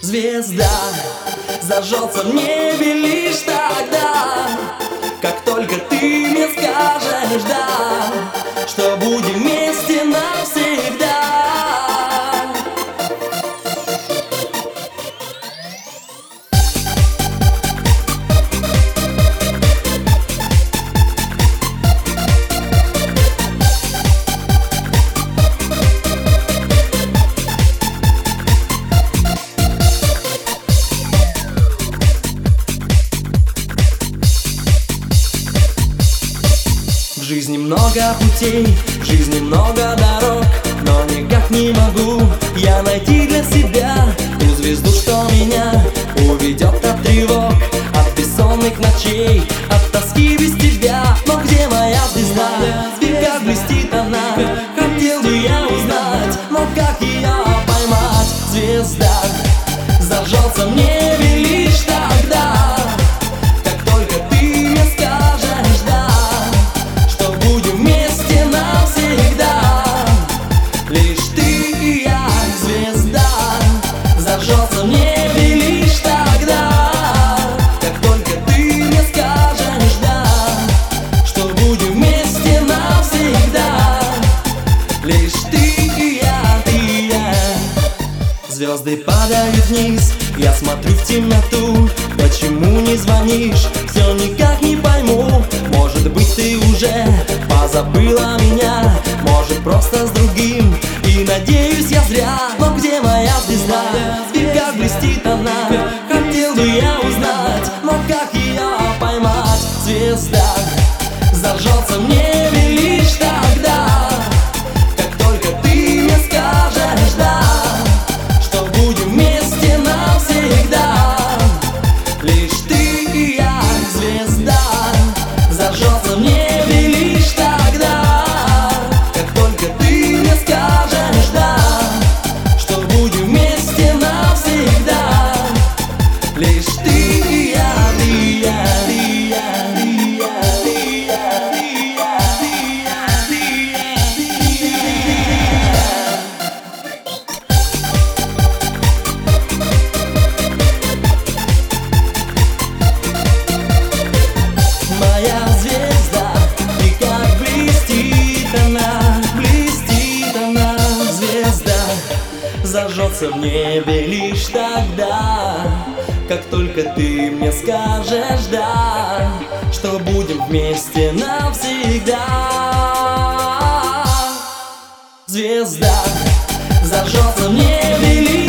Звезда зажжется в небе лишь тогда, как только ты мне скажешь «да», что будем вместе навсегда. В жизни много путей, в жизни много дорог, но никак не могу я найти для себя ту звезду, что меня уведет от тревог, от бессонных ночей, от тоски без тебя. Но где моя звезда? И как блестит она? Хотел бы я узнать, но как ее поймать? Звезда зажжется в небе лишь тогда, как только ты мне скажешь «да», что будем вместе навсегда. Лишь ты и я, звезда, зажжется в небе лишь тогда, как только ты мне скажешь «да», что будем вместе навсегда. Лишь ты и я, ты и я. Звезды падают вниз, я смотрю в темноту. Почему не звонишь? Все никак не пойму. Может быть, ты уже позабыла меня, может, просто с другим, и надеюсь я зря. Но где моя звезда? И как блестит она? Хотел бы я узнать, но как ее поймать? Звезда зажжется в небе лишь тогда, как только ты мне скажешь «да», что будем вместе навсегда. Лишь ты и я, звезда, зажжется в небе лишь тогда, как только ты мне скажешь «да», что будем вместе навсегда. Лишь ты и я, ты и я, ты и я, ты и я, ты и я, ты и я, ты и я, ты и я. Моя звезда, и как блестит она, звезда зажжется в небе лишь тогда, как только ты мне скажешь «да», что будем вместе навсегда. Звезда зажжется в небе лишь